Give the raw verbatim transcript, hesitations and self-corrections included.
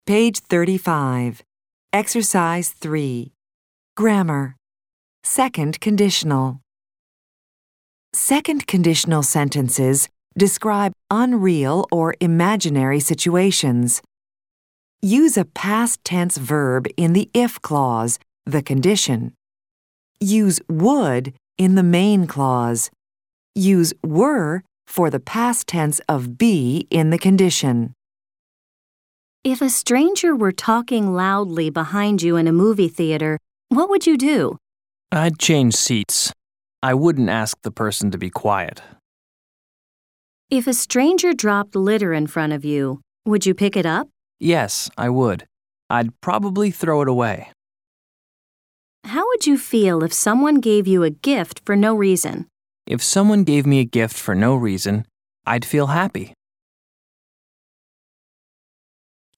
Page thirty-five. Exercise three. Grammar. Second conditional. Second conditional sentences describe unreal or imaginary situations. Use a past tense verb in the if clause, the condition. Use would in the main clause. Use were for the past tense of be in the condition. If a stranger were talking loudly behind you in a movie theater, what would you do? I'd change seats. I wouldn't ask the person to be quiet. If a stranger dropped litter in front of you, would you pick it up? Yes, I would. I'd probably throw it away. How would you feel if someone gave you a gift for no reason? If someone gave me a gift for no reason, I'd feel happy.